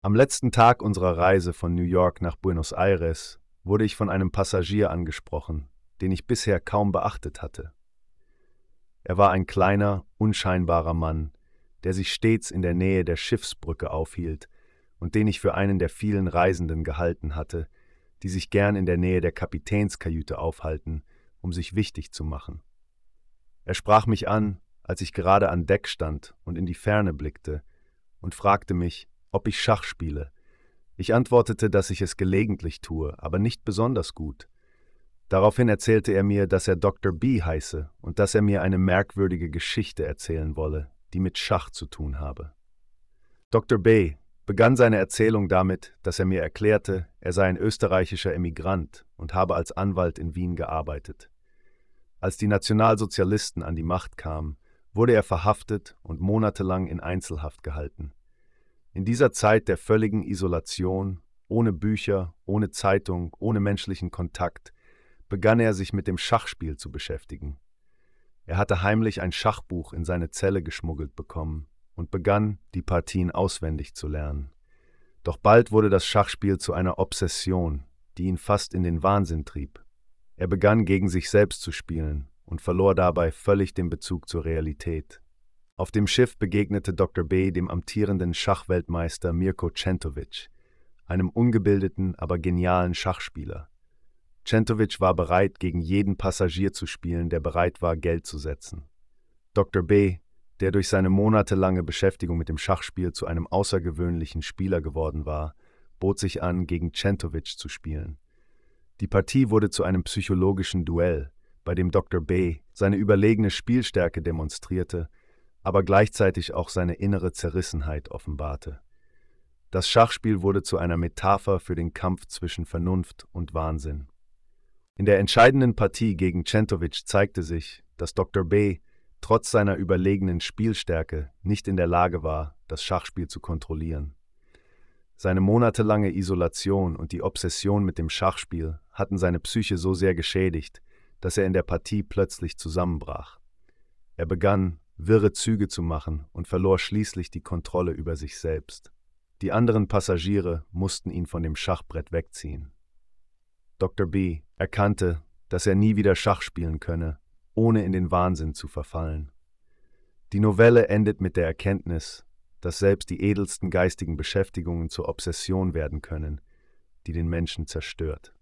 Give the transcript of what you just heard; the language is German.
Am letzten Tag unserer Reise von New York nach Buenos Aires wurde ich von einem Passagier angesprochen, den ich bisher kaum beachtet hatte. Er war ein kleiner, unscheinbarer Mann, der sich stets in der Nähe der Schiffsbrücke aufhielt und den ich für einen der vielen Reisenden gehalten hatte, die sich gern in der Nähe der Kapitänskajüte aufhalten, um sich wichtig zu machen. Er sprach mich an, als ich gerade an Deck stand und in die Ferne blickte, und fragte mich, ob ich Schach spiele. Ich antwortete, dass ich es gelegentlich tue, aber nicht besonders gut. Daraufhin erzählte er mir, dass er Dr. B heiße und dass er mir eine merkwürdige Geschichte erzählen wolle, die mit Schach zu tun habe. Dr. B begann seine Erzählung damit, dass er mir erklärte, er sei ein österreichischer Emigrant und habe als Anwalt in Wien gearbeitet. Als die Nationalsozialisten an die Macht kamen, wurde er verhaftet und monatelang in Einzelhaft gehalten. In dieser Zeit der völligen Isolation, ohne Bücher, ohne Zeitung, ohne menschlichen Kontakt, begann er sich mit dem Schachspiel zu beschäftigen. Er hatte heimlich ein Schachbuch in seine Zelle geschmuggelt bekommen und begann, die Partien auswendig zu lernen. Doch bald wurde das Schachspiel zu einer Obsession, die ihn fast in den Wahnsinn trieb. Er begann gegen sich selbst zu spielen und verlor dabei völlig den Bezug zur Realität. Auf dem Schiff begegnete Dr. B dem amtierenden Schachweltmeister Mirko Centovic, einem ungebildeten, aber genialen Schachspieler. Centovic war bereit, gegen jeden Passagier zu spielen, der bereit war, Geld zu setzen. Dr. B, der durch seine monatelange Beschäftigung mit dem Schachspiel zu einem außergewöhnlichen Spieler geworden war, bot sich an, gegen Centovic zu spielen. Die Partie wurde zu einem psychologischen Duell, bei dem Dr. B seine überlegene Spielstärke demonstrierte, aber gleichzeitig auch seine innere Zerrissenheit offenbarte. Das Schachspiel wurde zu einer Metapher für den Kampf zwischen Vernunft und Wahnsinn. In der entscheidenden Partie gegen Centovic zeigte sich, dass Dr. B trotz seiner überlegenen Spielstärke nicht in der Lage war, das Schachspiel zu kontrollieren. Seine monatelange Isolation und die Obsession mit dem Schachspiel hatten seine Psyche so sehr geschädigt, dass er in der Partie plötzlich zusammenbrach. Er begann, wirre Züge zu machen und verlor schließlich die Kontrolle über sich selbst. Die anderen Passagiere mussten ihn von dem Schachbrett wegziehen. Dr. B erkannte, dass er nie wieder Schach spielen könne, ohne in den Wahnsinn zu verfallen. Die Novelle endet mit der Erkenntnis, dass selbst die edelsten geistigen Beschäftigungen zur Obsession werden können, die den Menschen zerstört.